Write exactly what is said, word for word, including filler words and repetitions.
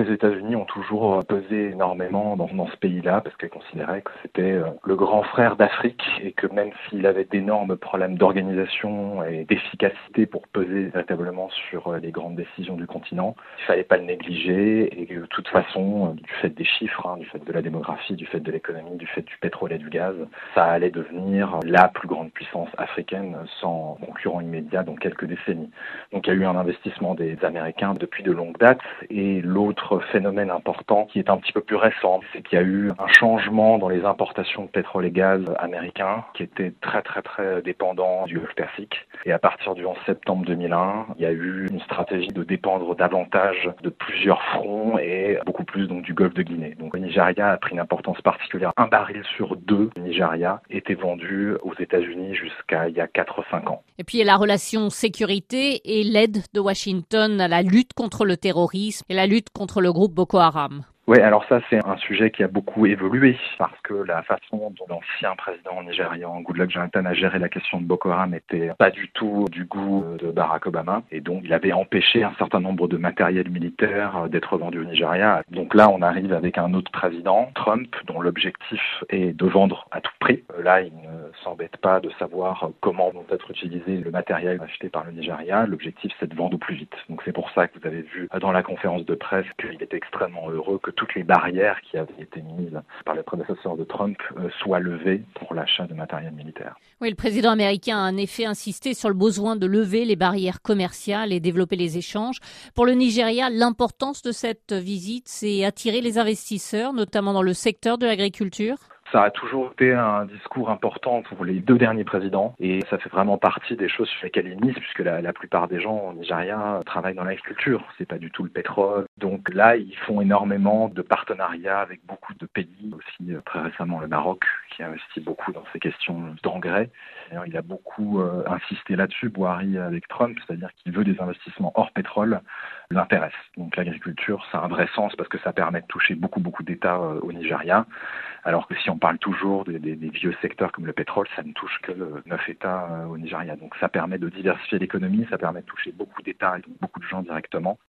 Les États-Unis ont toujours pesé énormément dans, dans ce pays-là parce qu'elles considéraient que c'était le grand frère d'Afrique et que même s'il avait d'énormes problèmes d'organisation et d'efficacité pour peser véritablement sur les grandes décisions du continent, il fallait pas le négliger et que de toute façon, du fait des chiffres, hein, du fait de la démographie, du fait de l'économie, du fait du pétrole et du gaz, ça allait devenir la plus grande puissance africaine sans concurrent immédiat dans quelques décennies. Donc il y a eu un investissement des Américains depuis de longue date et l'autre phénomène important qui est un petit peu plus récent, c'est qu'il y a eu un changement dans les importations de pétrole et gaz américains qui étaient très très très dépendants du Golfe Persique. Et à partir du onze septembre deux mille un, il y a eu une stratégie de dépendre davantage de plusieurs fronts et beaucoup plus donc du Golfe de Guinée. Donc le Nigeria a pris une importance particulière. Un baril sur deux du Nigeria était vendu aux États-Unis jusqu'à il y a quatre ou cinq ans. Et puis il y a la relation sécurité et l'aide de Washington à la lutte contre le terrorisme et la lutte contre le groupe Boko Haram. Oui, alors ça, c'est un sujet qui a beaucoup évolué parce que la façon dont l'ancien président nigérian Goodluck Jonathan a géré la question de Boko Haram n'était pas du tout du goût de Barack Obama et donc il avait empêché un certain nombre de matériels militaires d'être vendus au Nigeria. Donc là, on arrive avec un autre président, Trump, dont l'objectif est de vendre à tout prix. Là, il ne s'embête pas de savoir comment vont être utilisés le matériel acheté par le Nigeria. L'objectif, c'est de vendre au plus vite. Donc c'est pour ça que vous avez vu dans la conférence de presse qu'il était extrêmement heureux que toutes les barrières qui avaient été mises par les prédécesseurs de Trump euh, soient levées pour l'achat de matériel militaire. Oui, le président américain a en effet insisté sur le besoin de lever les barrières commerciales et développer les échanges. Pour le Nigeria, l'importance de cette visite, c'est attirer les investisseurs, notamment dans le secteur de l'agriculture. Ça a toujours été un discours important pour les deux derniers présidents et ça fait vraiment partie des choses sur lesquelles ils misent puisque la, la plupart des gens au Nigeria travaillent dans l'agriculture, c'est pas du tout le pétrole. Donc là, ils font énormément de partenariats avec beaucoup de pays, aussi très récemment le Maroc qui investit beaucoup dans ces questions d'engrais. D'ailleurs, il a beaucoup euh, insisté là-dessus, Buhari avec Trump, c'est-à-dire qu'il veut des investissements hors pétrole, l'intéresse. Donc l'agriculture, ça a un vrai sens parce que ça permet de toucher beaucoup beaucoup d'États euh, au Nigeria. Alors que si on parle toujours des, des, des vieux secteurs comme le pétrole, ça ne touche que neuf États euh, au Nigeria. Donc ça permet de diversifier l'économie, ça permet de toucher beaucoup d'États et donc beaucoup de gens directement.